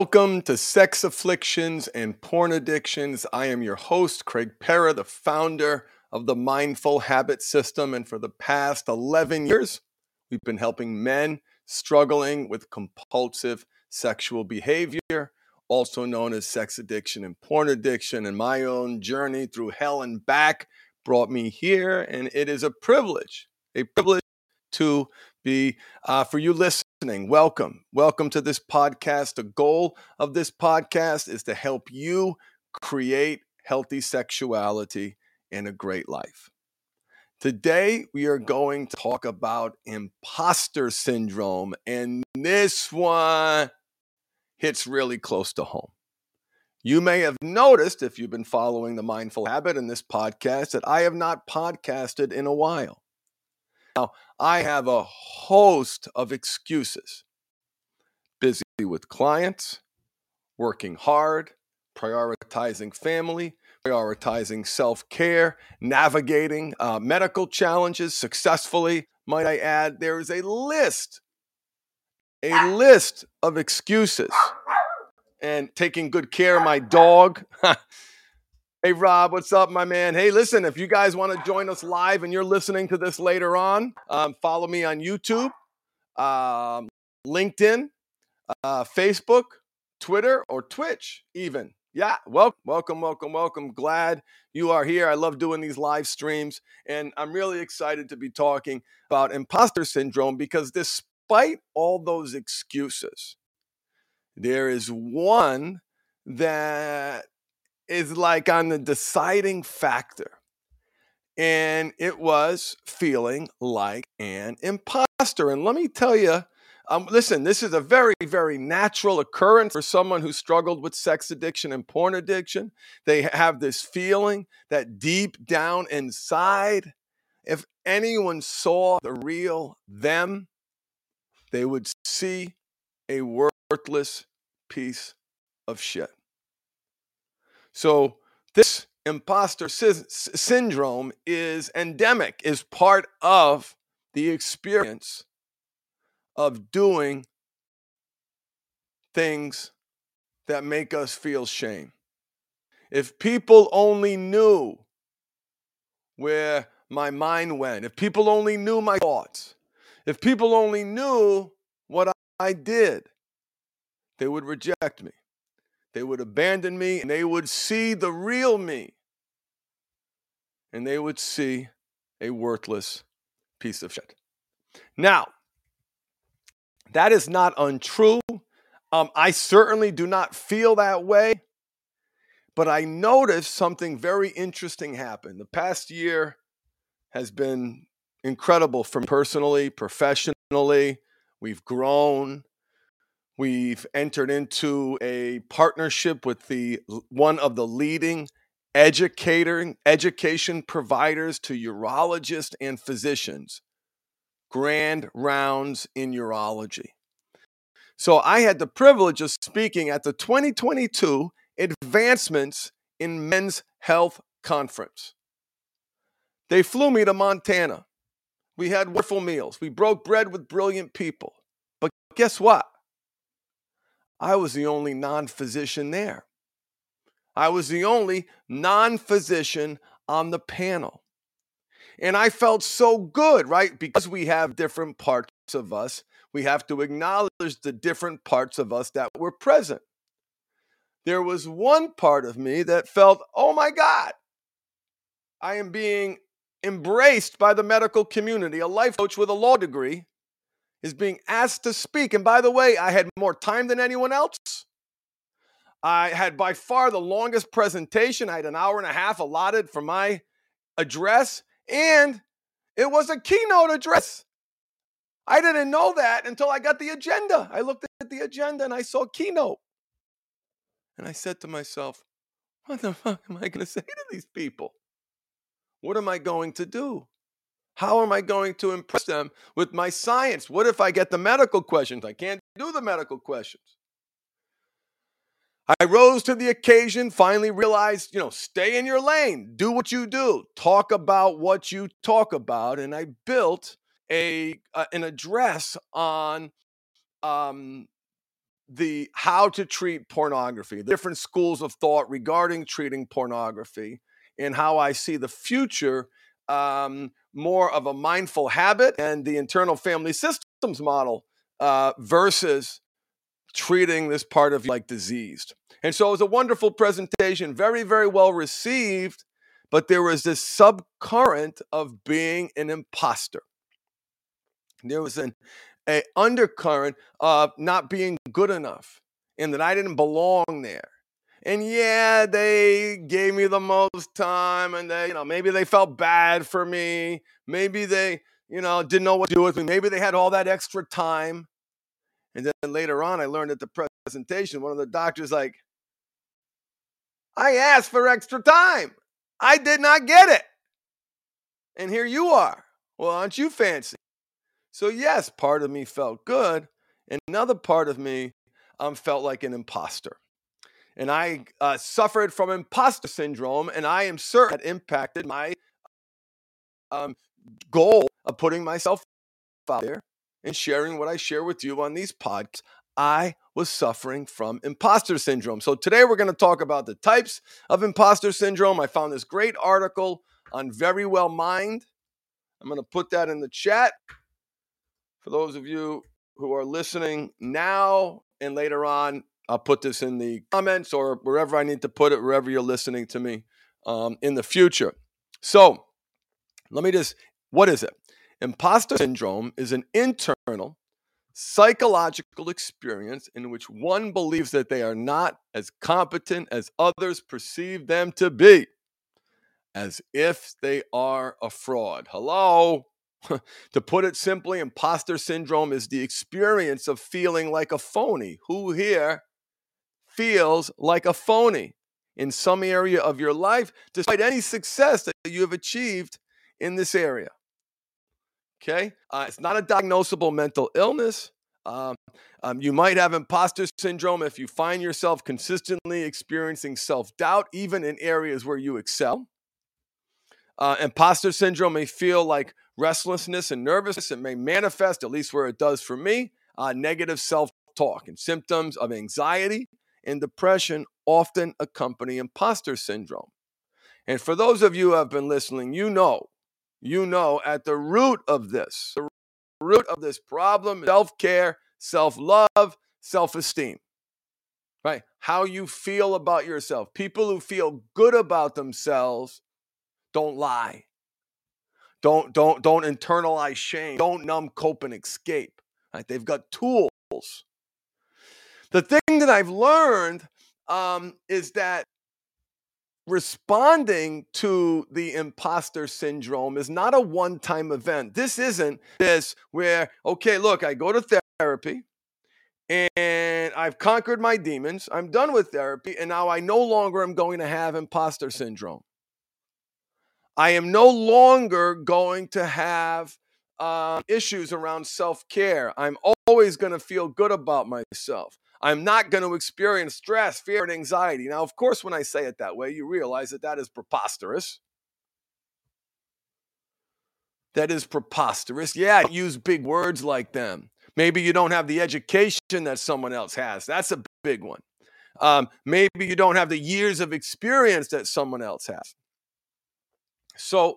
Welcome to Sex Afflictions and Porn Addictions. I am your host, Craig Pera, the founder of the Mindful Habit System. And for the past 11 years, we've been helping men struggling with compulsive sexual behavior, also known as sex addiction and porn addiction. And my own journey through hell and back brought me here. And it is a privilege to be for you listening. Welcome to this podcast. The goal of this podcast is to help you create healthy sexuality and a great life. Today we are going to talk about imposter syndrome, and this one hits really close to home. You may have noticed, if you've been following the Mindful Habit in this podcast, that I have not podcasted in a while. Now, I have a host of excuses. Busy with clients, working hard, prioritizing family, prioritizing self-care, navigating medical challenges successfully. Might I add, there is a list of excuses. And taking good care of my dog. Hey, Rob, what's up, my man? Hey, listen, if you guys want to join us live and you're listening to this later on, follow me on YouTube, LinkedIn, Facebook, Twitter, or Twitch even. Yeah, welcome. Glad you are here. I love doing these live streams, and I'm really excited to be talking about imposter syndrome because despite all those excuses, there is one that is like on the deciding factor. And it was feeling like an imposter. And let me tell you, listen, this is a very, very natural occurrence for someone who struggled with sex addiction and porn addiction. They have this feeling that deep down inside, if anyone saw the real them, they would see a worthless piece of shit. So this imposter syndrome is endemic, is part of the experience of doing things that make us feel shame. If people only knew where my mind went, if people only knew my thoughts, if people only knew what I did, they would reject me. They would abandon me, and they would see the real me. And they would see a worthless piece of shit. Now, that is not untrue. I certainly do not feel that way. But I noticed something very interesting happen. The past year has been incredible for me personally, professionally. We've grown. We've entered into a partnership with one of the leading education providers to urologists and physicians. Grand rounds in urology. So I had the privilege of speaking at the 2022 Advancements in Men's Health Conference. They flew me to Montana. We had wonderful meals. We broke bread with brilliant people. But guess what? I was the only non-physician there. I was the only non-physician on the panel. And I felt so good, right? Because we have different parts of us, we have to acknowledge the different parts of us that were present. There was one part of me that felt, oh my God, I am being embraced by the medical community. A life coach with a law degree is being asked to speak. And by the way, I had more time than anyone else. I had by far the longest presentation. I had an hour and a half allotted for my address, and it was a keynote address. I didn't know that until I got the agenda. I looked at the agenda and I saw keynote. And I said to myself, what the fuck am I going to say to these people? What am I going to do? How am I going to impress them with my science? What if I get the medical questions? I can't do the medical questions. I rose to the occasion, finally realized, stay in your lane, do what you do, talk about what you talk about. And I built an address on the how to treat pornography, the different schools of thought regarding treating pornography, and how I see the future more of a mindful habit and the internal family systems model versus treating this part of you like diseased. And so it was a wonderful presentation, very, very well received, but there was this subcurrent of being an imposter. There was an undercurrent of not being good enough and that I didn't belong there. And yeah, they gave me the most time and they, maybe they felt bad for me. Maybe they, didn't know what to do with me. Maybe they had all that extra time. And then later on, I learned at the presentation, one of the doctors like, I asked for extra time. I did not get it. And here you are. Well, aren't you fancy? So yes, part of me felt good. And another part of me felt like an imposter. And I suffered from imposter syndrome, and I am certain that impacted my goal of putting myself out there and sharing what I share with you on these podcasts. I was suffering from imposter syndrome. So today we're going to talk about the types of imposter syndrome. I found this great article on Verywell Mind. I'm going to put that in the chat for those of you who are listening now and later on. I'll put this in the comments or wherever I need to put it, wherever you're listening to me in the future. So what is it? Imposter syndrome is an internal psychological experience in which one believes that they are not as competent as others perceive them to be, as if they are a fraud. Hello? To put it simply, imposter syndrome is the experience of feeling like a phony. Who here feels like a phony in some area of your life, despite any success that you have achieved in this area? Okay? It's not a diagnosable mental illness. You might have imposter syndrome if you find yourself consistently experiencing self-doubt, even in areas where you excel. Imposter syndrome may feel like restlessness and nervousness. It may manifest, at least where it does for me, negative self-talk, and symptoms of anxiety and depression often accompany imposter syndrome. And for those of you who have been listening, you know at the root of this problem, self-care, self-love, self-esteem, right? How you feel about yourself. People who feel good about themselves don't lie. Don't internalize shame. Don't numb, cope, and escape. Right? They've got tools. The thing that I've learned is that responding to the imposter syndrome is not a one-time event. This isn't this where, okay, look, I go to therapy and I've conquered my demons. I'm done with therapy, and now I no longer am going to have imposter syndrome. I am no longer going to have issues around self-care. I'm always going to feel good about myself. I'm not going to experience stress, fear, and anxiety. Now, of course, when I say it that way, you realize that is preposterous. That is preposterous. Yeah, use big words like them. Maybe you don't have the education that someone else has. That's a big one. Maybe you don't have the years of experience that someone else has. So,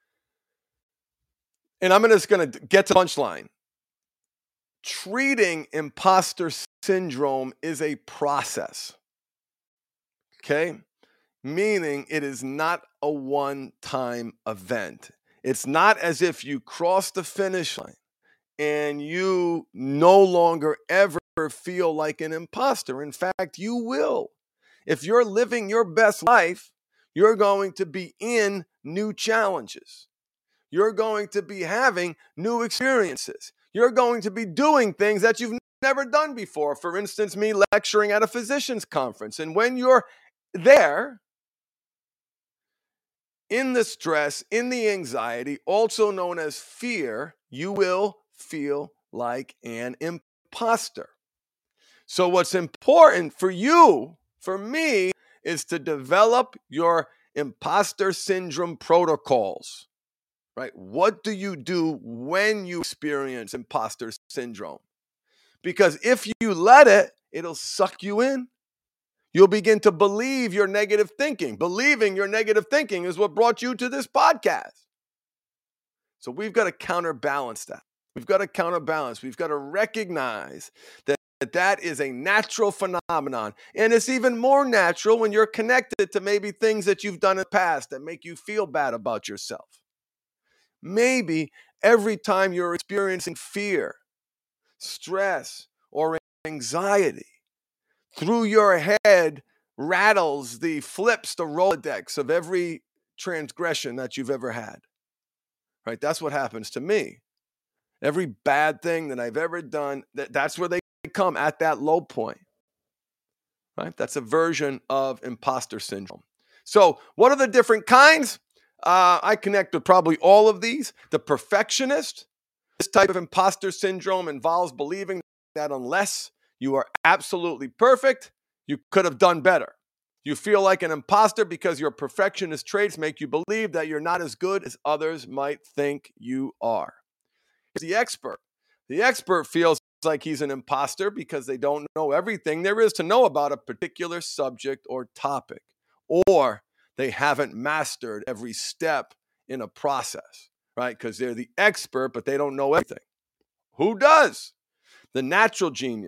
and I'm just going to get to the punchline. Treating imposter syndrome is a process, okay? Meaning it is not a one-time event. It's not as if you cross the finish line and you no longer ever feel like an imposter. In fact, you will. If you're living your best life, you're going to be in new challenges. You're going to be having new experiences. You're going to be doing things that you've never done before. For instance, me lecturing at a physician's conference. And when you're there, in the stress, in the anxiety, also known as fear, you will feel like an imposter. So what's important for you, for me, is to develop your imposter syndrome protocols. Right? What do you do when you experience imposter syndrome? Because if you let it, it'll suck you in. You'll begin to believe your negative thinking. Believing your negative thinking is what brought you to this podcast. So we've got to counterbalance that. We've got to counterbalance. We've got to recognize that is a natural phenomenon. And it's even more natural when you're connected to maybe things that you've done in the past that make you feel bad about yourself. Maybe every time you're experiencing fear, stress, or anxiety, through your head rattles the Rolodex of every transgression that you've ever had. Right? That's what happens to me. Every bad thing that I've ever done, that's where they come at that low point. Right? That's a version of imposter syndrome. So what are the different kinds? I connect with probably all of these. The perfectionist. This type of imposter syndrome involves believing that unless you are absolutely perfect, you could have done better. You feel like an imposter because your perfectionist traits make you believe that you're not as good as others might think you are. Here's the expert. The expert feels like he's an imposter because they don't know everything there is to know about a particular subject or topic, or they haven't mastered every step in a process, right? Because they're the expert, but they don't know everything. Who does? The natural genius.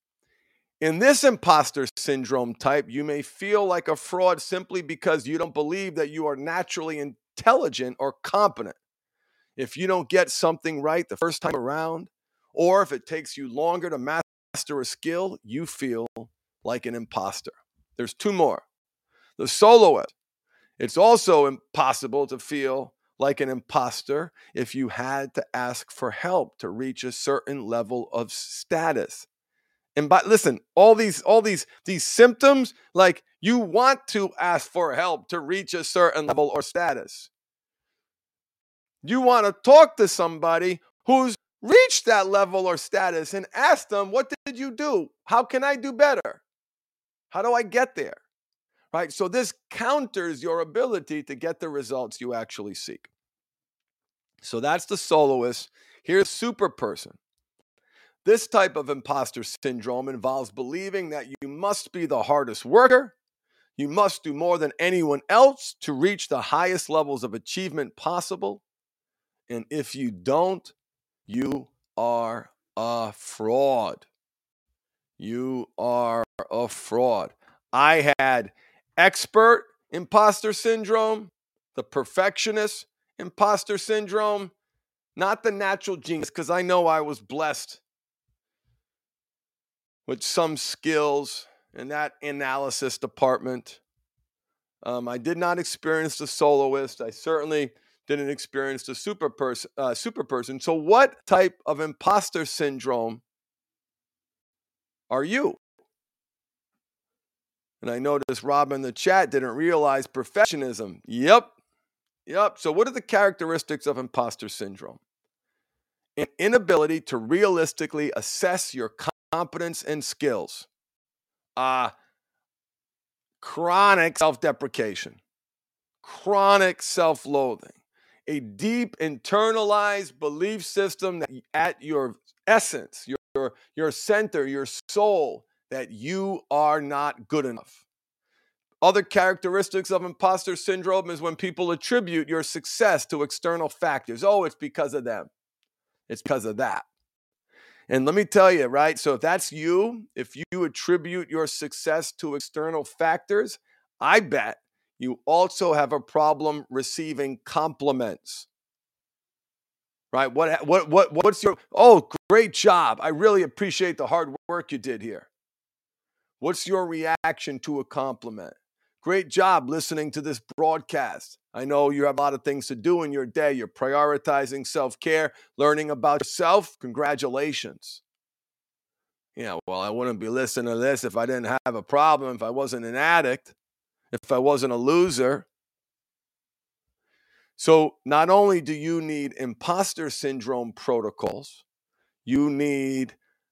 In this imposter syndrome type, you may feel like a fraud simply because you don't believe that you are naturally intelligent or competent. If you don't get something right the first time around, or if it takes you longer to master a skill, you feel like an imposter. There's two more. The soloist. It's also impossible to feel like an imposter if you had to ask for help to reach a certain level of status. And listen, all these symptoms, like you want to ask for help to reach a certain level or status. You want to talk to somebody who's reached that level or status and ask them, what did you do? How can I do better? How do I get there? Right? So this counters your ability to get the results you actually seek. So that's the soloist. Here's super person. This type of imposter syndrome involves believing that you must be the hardest worker. You must do more than anyone else to reach the highest levels of achievement possible. And if you don't, you are a fraud. You are a fraud. I had expert imposter syndrome, the perfectionist imposter syndrome, not the natural genius, because I know I was blessed with some skills in that analysis department. I did not experience the soloist. I certainly didn't experience the super person. So what type of imposter syndrome are you? And I noticed Rob in the chat didn't realize perfectionism. Yep. So what are the characteristics of imposter syndrome? An inability to realistically assess your competence and skills. Chronic self-deprecation. Chronic self-loathing. A deep internalized belief system that at your essence, your center, your soul, that you are not good enough. Other characteristics of imposter syndrome is when people attribute your success to external factors. Oh, it's because of them. It's because of that. And let me tell you, right? So if that's you, if you attribute your success to external factors, I bet you also have a problem receiving compliments. Right? What's your, oh, great job. I really appreciate the hard work you did here. What's your reaction to a compliment? Great job listening to this broadcast. I know you have a lot of things to do in your day. You're prioritizing self-care, learning about yourself. Congratulations. Yeah, well, I wouldn't be listening to this if I didn't have a problem, if I wasn't an addict, if I wasn't a loser. So not only do you need imposter syndrome protocols, you need,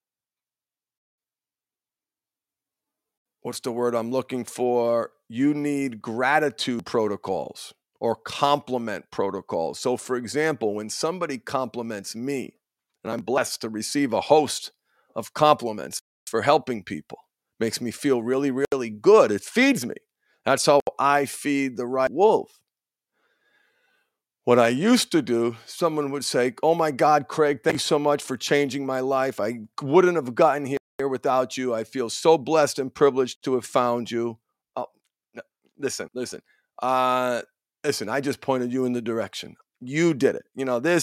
what's the word I'm looking for? You need gratitude protocols or compliment protocols. So for example, when somebody compliments me, and I'm blessed to receive a host of compliments, for helping people. Makes me feel really, really good. It feeds me. That's how I feed the right wolf. What I used to do, someone would say, "Oh my God, Craig, thank you so much for changing my life. I wouldn't have gotten here without you. I feel so blessed and privileged to have found you." Oh, no, listen. Listen, I just pointed you in the direction. You did it.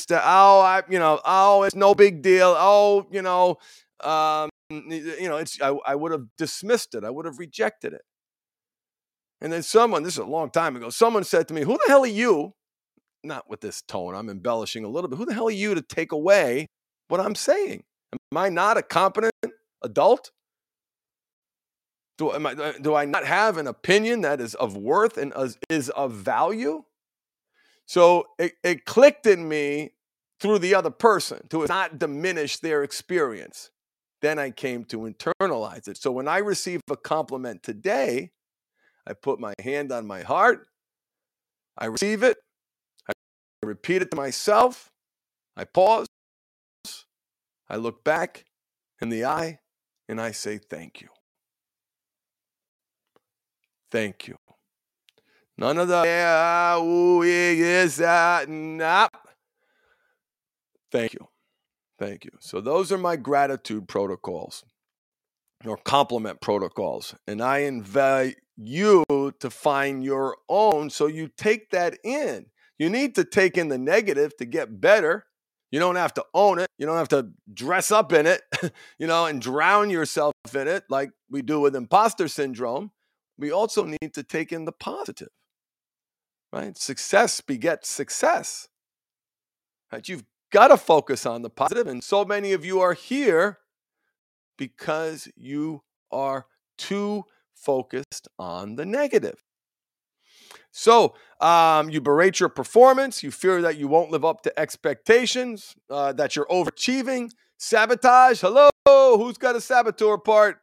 It's no big deal. I would have dismissed it. I would have rejected it. And then this is a long time ago, someone said to me, "Who the hell are you?" Not with this tone, I'm embellishing a little bit. "Who the hell are you to take away what I'm saying? Am I not a competent adult? Do I not have an opinion that is of worth and is of value?" So it clicked in me through the other person to not diminish their experience. Then I came to internalize it. So when I receive a compliment today, I put my hand on my heart, I receive it, I repeat it to myself, I pause, I look back in the eye, and I say, "Thank you. Thank you." None of the, "Yeah, ooh, yes, nah." Thank you. Thank you. So those are my gratitude protocols or compliment protocols. And I invite you to find your own so you take that in. You need to take in the negative to get better. You don't have to own it. You don't have to dress up in it, and drown yourself in it like we do with imposter syndrome. We also need to take in the positive, right? Success begets success, right? You've got to focus on the positive, and so many of you are here because you are too focused on the negative. So you berate your performance. You fear that you won't live up to expectations, that you're overachieving. Sabotage. Hello, who's got a saboteur part?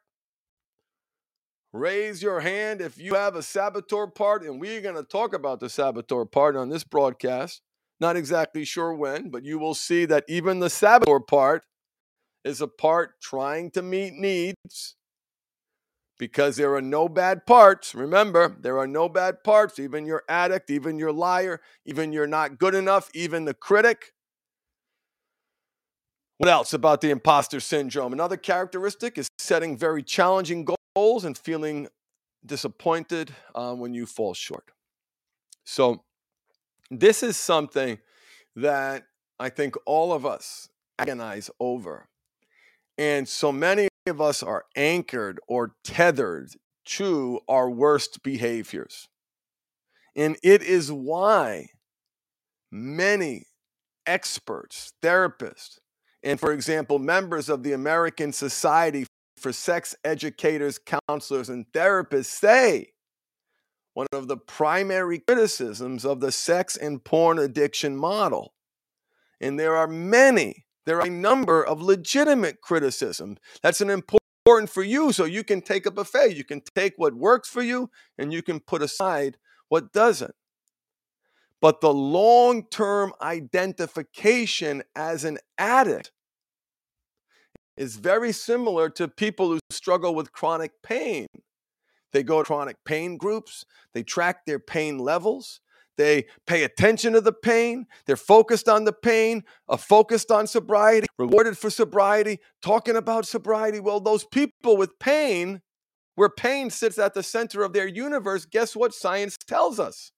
Raise your hand if you have a saboteur part, and we're going to talk about the saboteur part on this broadcast. Not exactly sure when, but you will see that even the saboteur part is a part trying to meet needs, because there are no bad parts. Remember, there are no bad parts. Even your addict, even your liar, even you're not good enough, even the critic. What else about the imposter syndrome? Another characteristic is setting very challenging goals and feeling disappointed when you fall short. So this is something that I think all of us agonize over. And so many of us are anchored or tethered to our worst behaviors. And it is why many experts, therapists, and for example, members of the American Society for Sex Educators, Counselors, and Therapists say one of the primary criticisms of the sex and porn addiction model, and there are a number of legitimate criticisms. That's an important for you, so you can take a buffet. You can take what works for you and you can put aside what doesn't. But the long-term identification as an addict is very similar to people who struggle with chronic pain. They go to chronic pain groups, they track their pain levels, they pay attention to the pain, they're focused on the pain, focused on sobriety, rewarded for sobriety, talking about sobriety. Well, those people with pain, where pain sits at the center of their universe, guess what science tells us?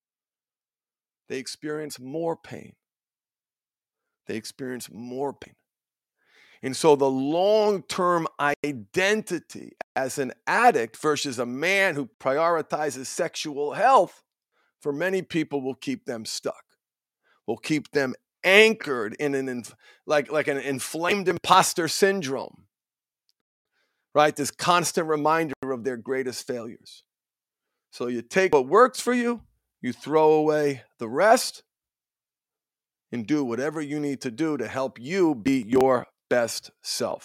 They experience more pain. They experience more pain. And so the long-term identity as an addict versus a man who prioritizes sexual health, for many people, will keep them stuck, will keep them anchored in like an inflamed imposter syndrome, right? This constant reminder of their greatest failures. So you take what works for you, you throw away the rest, and do whatever you need to do to help you be your best self.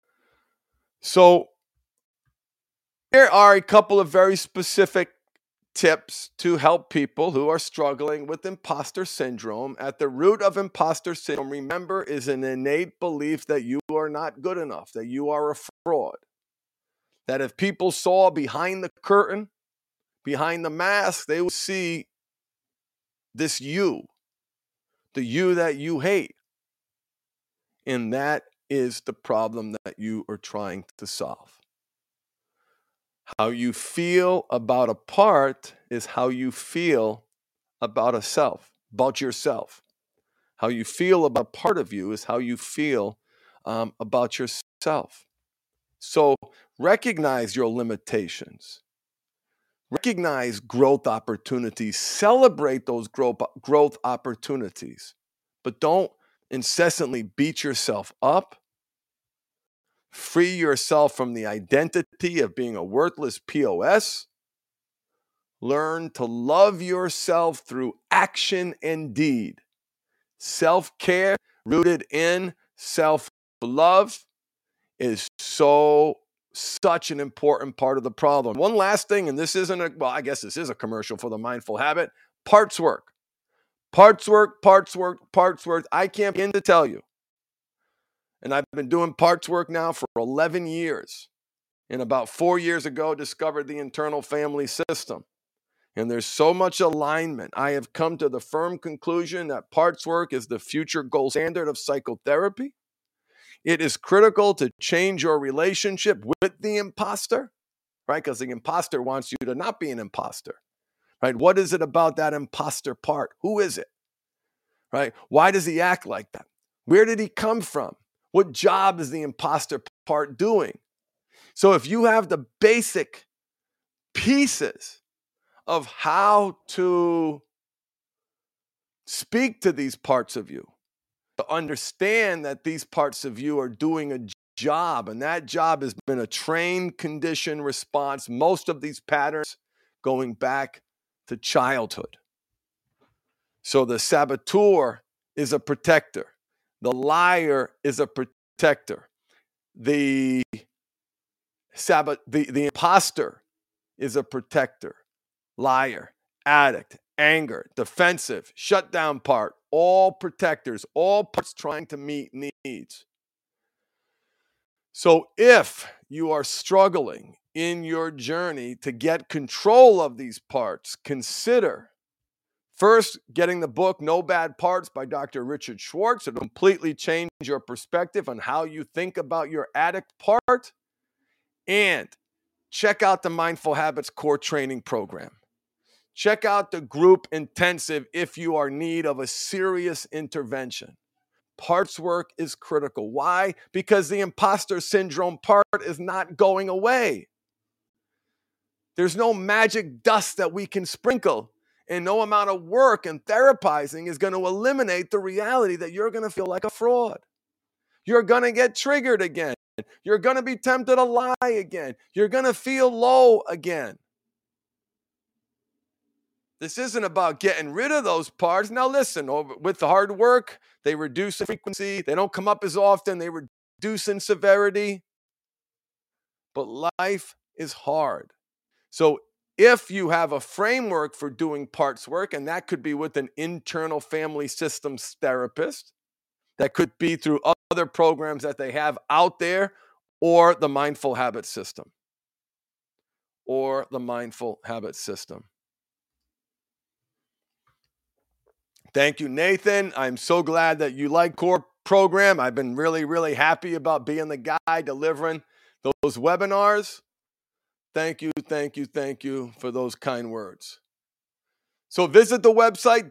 So there are a couple of very specific tips to help people who are struggling with imposter syndrome. At the root of imposter syndrome, remember, is an innate belief that you are not good enough, that you are a fraud. That if people saw behind the curtain, behind the mask, they would see this you, the you that you hate. And that is the problem that you are trying to solve. How you feel about a part is how you feel about a self, about yourself. How you feel about part of you is how you feel about yourself. So recognize your limitations. Recognize growth opportunities. Celebrate those growth opportunities. But don't incessantly beat yourself up. Free yourself from the identity of being a worthless POS. Learn to love yourself through action and deed. Self-care rooted in self-love is such an important part of the problem. One last thing, and this isn't I guess this is a commercial for the Mindful Habit. Parts work. Parts work, parts work, parts work. I can't begin to tell you. And I've been doing parts work now for 11 years. And about 4 years ago, discovered the internal family system. And there's so much alignment. I have come to the firm conclusion that parts work is the future gold standard of psychotherapy. It is critical to change your relationship with the imposter, right? Because the imposter wants you to not be an imposter, right? What is it about that imposter part? Who is it, right? Why does he act like that? Where did he come from? What job is the imposter part doing? So if you have the basic pieces of how to speak to these parts of you, to understand that these parts of you are doing a job, and that job has been a trained, conditioned response, most of these patterns going back to childhood. So the saboteur is a protector. The liar is a protector. The imposter is a protector. Liar, addict, anger, defensive, shutdown part, all protectors, all parts trying to meet needs. So if you are struggling in your journey to get control of these parts, consider first getting the book No Bad Parts by Dr. Richard Schwartz. It'll completely change your perspective on how you think about your addict part. And check out the Mindful Habits Core Training Program. Check out the group intensive if you are in need of a serious intervention. Parts work is critical. Why? Because the imposter syndrome part is not going away. There's no magic dust that we can sprinkle, and no amount of work and therapizing is going to eliminate the reality that you're going to feel like a fraud. You're going to get triggered again. You're going to be tempted to lie again. You're going to feel low again. This isn't about getting rid of those parts. Now listen, with the hard work, they reduce in frequency. They don't come up as often. They reduce in severity. But life is hard. So if you have a framework for doing parts work, and that could be with an internal family systems therapist, that could be through other programs that they have out there, or the Mindful Habit System. Or the Mindful Habit System. Thank you, Nathan. I'm so glad that you like Core Program. I've been really, really happy about being the guy delivering those webinars. Thank you, thank you, thank you for those kind words. So visit the website,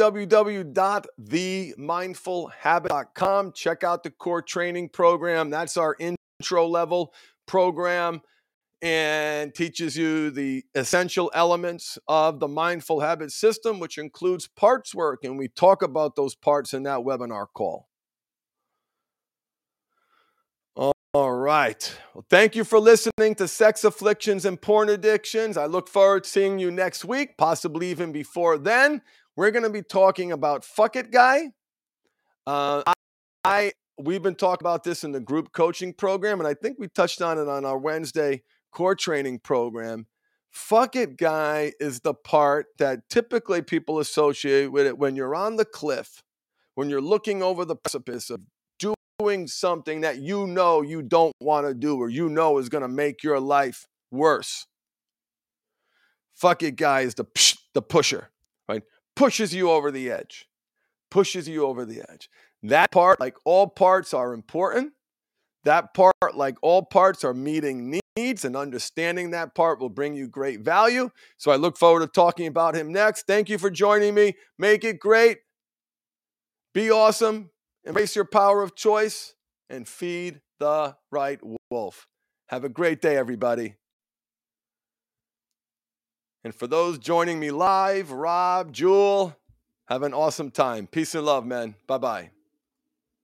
www.themindfulhabit.com. Check out the Core Training Program. That's our intro level program, and teaches you the essential elements of the Mindful Habit System, which includes parts work. And we talk about those parts in that webinar call. All right. Well, thank you for listening to Sex Afflictions and Porn Addictions. I look forward to seeing you next week, possibly even before then. We're going to be talking about Fuck It Guy. We've been talking about this in the group coaching program, and I think we touched on it on our Wednesday core training program. Fuck it guy is the part that typically people associate with it when you're on the cliff, when you're looking over the precipice of doing something that you know you don't want to do or you know is going to make your life worse. Fuck it guy is the pusher, right? Pushes you over the edge. Pushes you over the edge. That part, like all parts, are important. That part, like all parts, are meeting needs, and understanding that part will bring you great value. So I look forward to talking about him next. Thank you for joining me. Make it great. Be awesome. Embrace your power of choice and feed the right wolf. Have a great day, everybody. And for those joining me live, Rob, Jewel, have an awesome time. Peace and love, man. Bye-bye.